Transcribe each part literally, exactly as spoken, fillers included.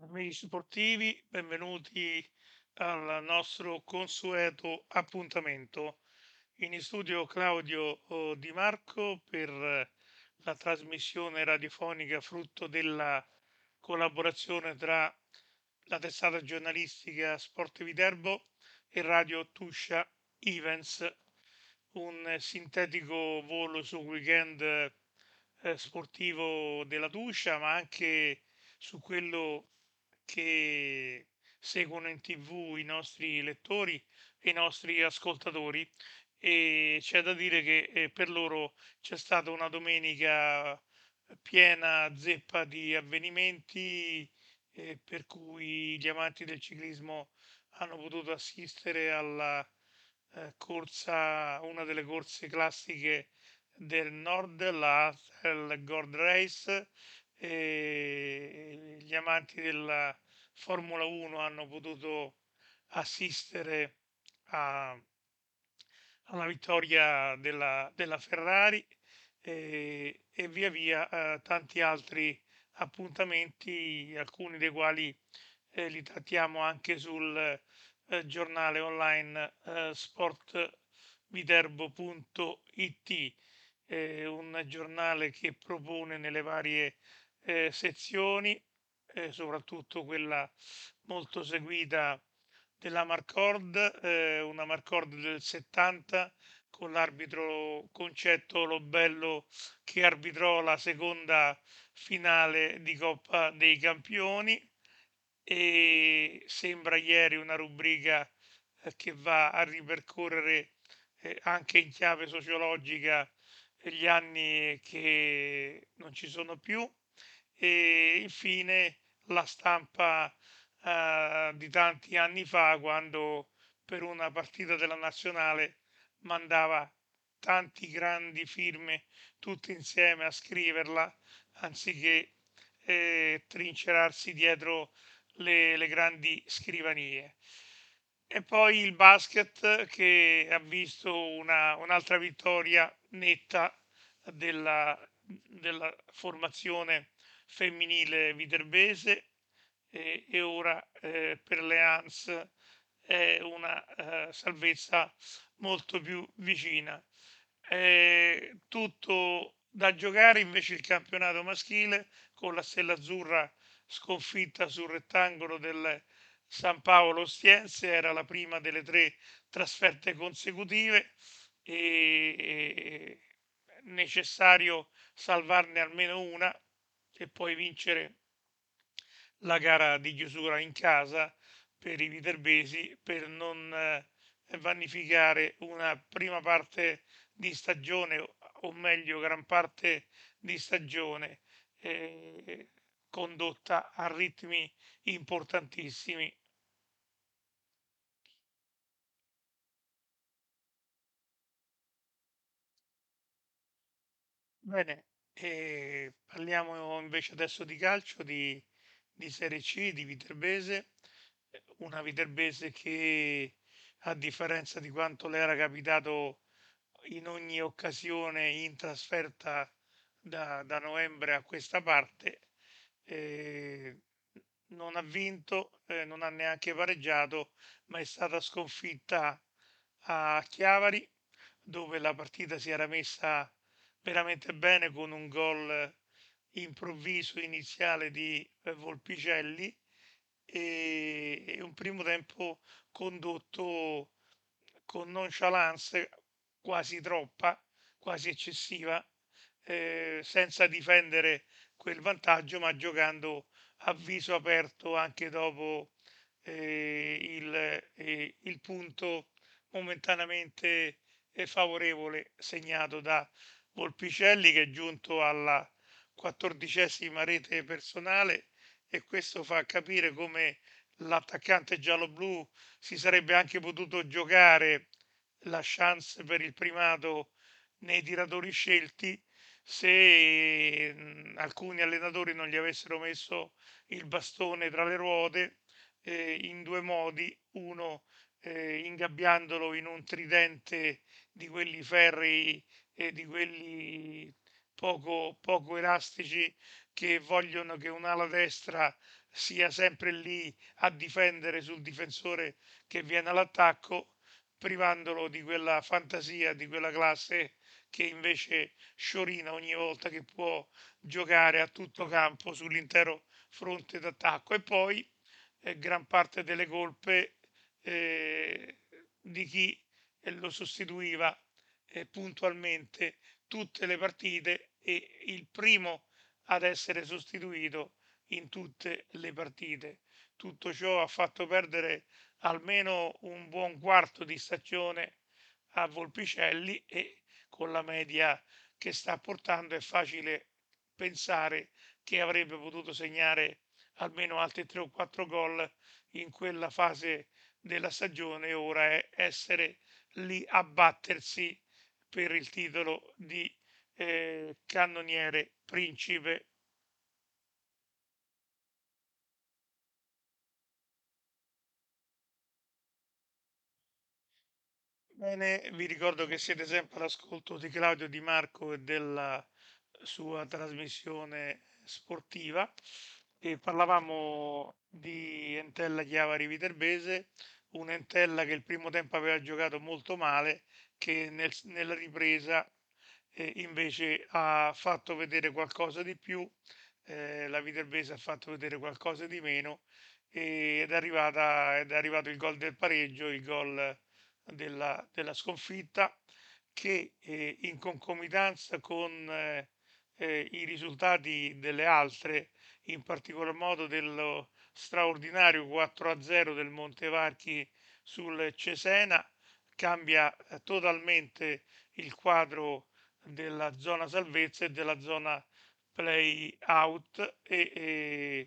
Amici sportivi, benvenuti al nostro consueto appuntamento. In studio Claudio oh, Di Marco per eh, la trasmissione radiofonica frutto della collaborazione tra la testata giornalistica Sport Viterbo e Radio Tuscia Events, un eh, sintetico volo sul weekend eh, sportivo della Tuscia, ma anche su quello che seguono in T V i nostri lettori e i nostri ascoltatori. E c'è da dire che eh, per loro c'è stata una domenica piena zeppa di avvenimenti, eh, per cui gli amanti del ciclismo hanno potuto assistere alla eh, corsa, una delle corse classiche del nord, la Amstel Gold Race, e gli amanti della Formula uno hanno potuto assistere a- alla vittoria della, della Ferrari e, e via via eh, tanti altri appuntamenti, alcuni dei quali eh, li trattiamo anche sul eh, giornale online eh, sportviterbo punto it, eh, un giornale che propone nelle varie eh, sezioni, eh, soprattutto quella molto seguita della Marcord, eh, una Marcord del settanta con l'arbitro Concetto Lobello che arbitrò la seconda finale di Coppa dei Campioni, e sembra ieri una rubrica eh, che va a ripercorrere eh, anche in chiave sociologica eh, gli anni che non ci sono più, e infine la stampa eh, di tanti anni fa, quando per una partita della nazionale mandava tanti grandi firme tutte insieme a scriverla, anziché eh, trincerarsi dietro le, le grandi scrivanie. E poi il basket, che ha visto una, un'altra vittoria netta della, della formazione femminile viterbese, e, e ora eh, per le Hans è una eh, salvezza molto più vicina. È tutto da giocare invece il campionato maschile, con la Stella Azzurra sconfitta sul rettangolo del San Paolo Ostiense, era la prima delle tre trasferte consecutive e è necessario salvarne almeno una e poi vincere la gara di chiusura in casa per i viterbesi, per non eh, vanificare una prima parte di stagione, o o meglio gran parte di stagione eh, condotta a ritmi importantissimi. Bene, e parliamo invece adesso di calcio, di, di Serie C, di Viterbese, una Viterbese che, a differenza di quanto le era capitato in ogni occasione in trasferta da, da novembre a questa parte, eh, non ha vinto, eh, non ha neanche pareggiato, ma è stata sconfitta a Chiavari, dove la partita si era messa veramente bene con un gol improvviso iniziale di eh, Volpicelli, e, e un primo tempo condotto con nonchalance quasi troppa, quasi eccessiva, eh, senza difendere quel vantaggio, ma giocando a viso aperto anche dopo eh, il, eh, il punto momentaneamente eh, favorevole segnato da Volpicelli, che è giunto alla quattordicesima rete personale, e questo fa capire come l'attaccante giallo-blu si sarebbe anche potuto giocare la chance per il primato nei tiratori scelti, se mh, alcuni allenatori non gli avessero messo il bastone tra le ruote eh, in due modi: uno eh, ingabbiandolo in un tridente di quelli ferrei e di quelli poco, poco elastici, che vogliono che un'ala destra sia sempre lì a difendere sul difensore che viene all'attacco, privandolo di quella fantasia, di quella classe che invece sciorina ogni volta che può giocare a tutto campo sull'intero fronte d'attacco. E poi eh, gran parte delle colpe eh, di chi eh, lo sostituiva eh, puntualmente tutte le partite, e il primo ad essere sostituito in tutte le partite. Tutto ciò ha fatto perdere almeno un buon quarto di stagione a Volpicelli, e con la media che sta portando è facile pensare che avrebbe potuto segnare almeno altri tre o quattro gol in quella fase della stagione. Ora è essere lì a battersi per il titolo di eh, cannoniere principe. Bene, vi ricordo che siete sempre all'ascolto di Claudio Di Marco e della sua trasmissione sportiva, e parlavamo di Entella Chiavari Viterbese, un'Entella che il primo tempo aveva giocato molto male, che nel- nella ripresa eh, invece ha fatto vedere qualcosa di più, eh, la Viterbese ha fatto vedere qualcosa di meno, e- ed è arrivata, ed è arrivato il gol del pareggio, il gol della, della sconfitta, che eh, in concomitanza con eh, eh, i risultati delle altre, in particolar modo dello straordinario quattro a zero del Montevarchi sul Cesena, cambia eh, totalmente il quadro della zona salvezza e della zona play out, e, e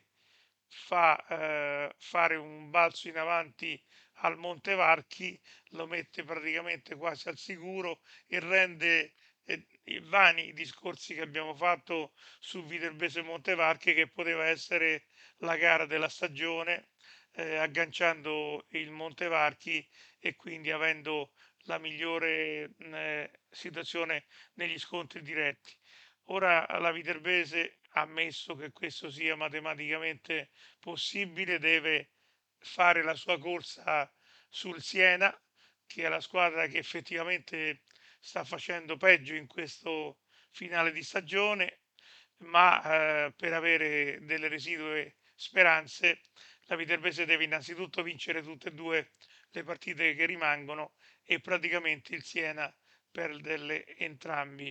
fa eh, fare un balzo in avanti al Montevarchi, lo mette praticamente quasi al sicuro, e rende eh, vani i discorsi che abbiamo fatto su Viterbese Montevarchi, che poteva essere la gara della stagione, eh, agganciando il Montevarchi e quindi avendo la migliore mh, eh, situazione negli scontri diretti. Ora la Viterbese ha ammesso che questo sia matematicamente possibile, deve fare la sua corsa sul Siena, che è la squadra che effettivamente sta facendo peggio in questo finale di stagione, ma eh, per avere delle residue speranze la Viterbese deve innanzitutto vincere tutte e due le partite che rimangono, e praticamente il Siena perderle entrambi.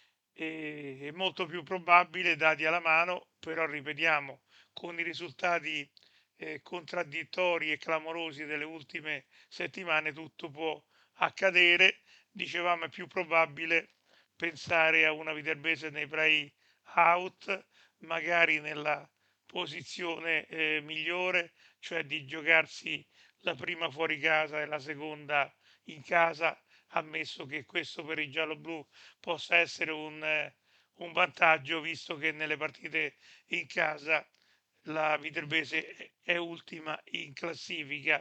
E- è molto più probabile, dati alla mano, però ripetiamo, con i risultati eh, contraddittori e clamorosi delle ultime settimane tutto può accadere. Dicevamo, è più probabile pensare a una Viterbese nei play out, magari nella posizione eh, migliore, cioè di giocarsi la prima fuori casa e la seconda in casa, ammesso che questo per i gialloblu possa essere un, eh, un vantaggio, visto che nelle partite in casa la Viterbese è ultima in classifica,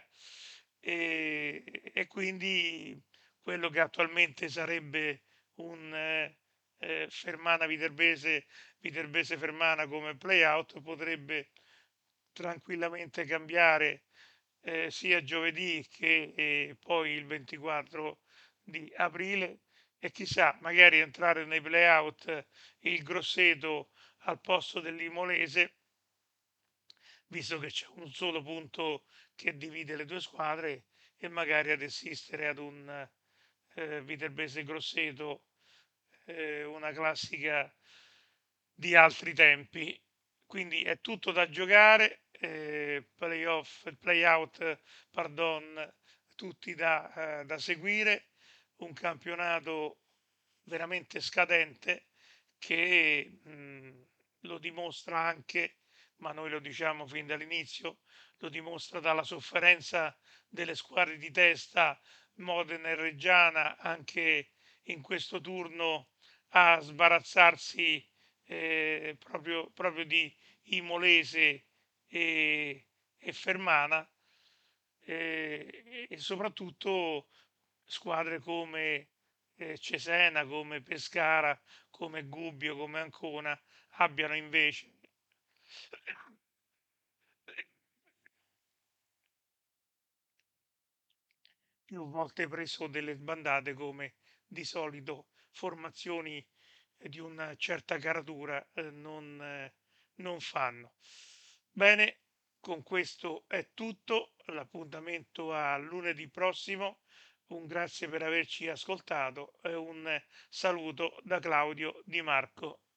e, e quindi quello che attualmente sarebbe un eh, eh, Fermana Viterbese, Viterbese Fermana come playout, potrebbe tranquillamente cambiare eh, sia giovedì che eh, poi il ventiquattro di aprile, e chissà, magari entrare nei playout il Grosseto al posto dell'Imolese, visto che c'è un solo punto che divide le due squadre, e magari ad assistere ad un eh, Viterbese Grosseto, eh, una classica di altri tempi. Quindi è tutto da giocare, eh, playoff, playout, pardon, tutti da, eh, da seguire, un campionato veramente scadente, che mh, lo dimostra anche, ma noi lo diciamo fin dall'inizio, lo dimostra dalla sofferenza delle squadre di testa Modena e Reggiana anche in questo turno a sbarazzarsi eh, proprio, proprio di Imolese e, e Fermana, eh, e soprattutto squadre come eh, Cesena, come Pescara, come Gubbio, come Ancona abbiano invece più volte preso delle sbandate come di solito formazioni eh, di una certa caratura eh, non, eh, non fanno. Bene, con questo è tutto, l'appuntamento a lunedì prossimo. Un grazie per averci ascoltato e un saluto da Claudio Di Marco.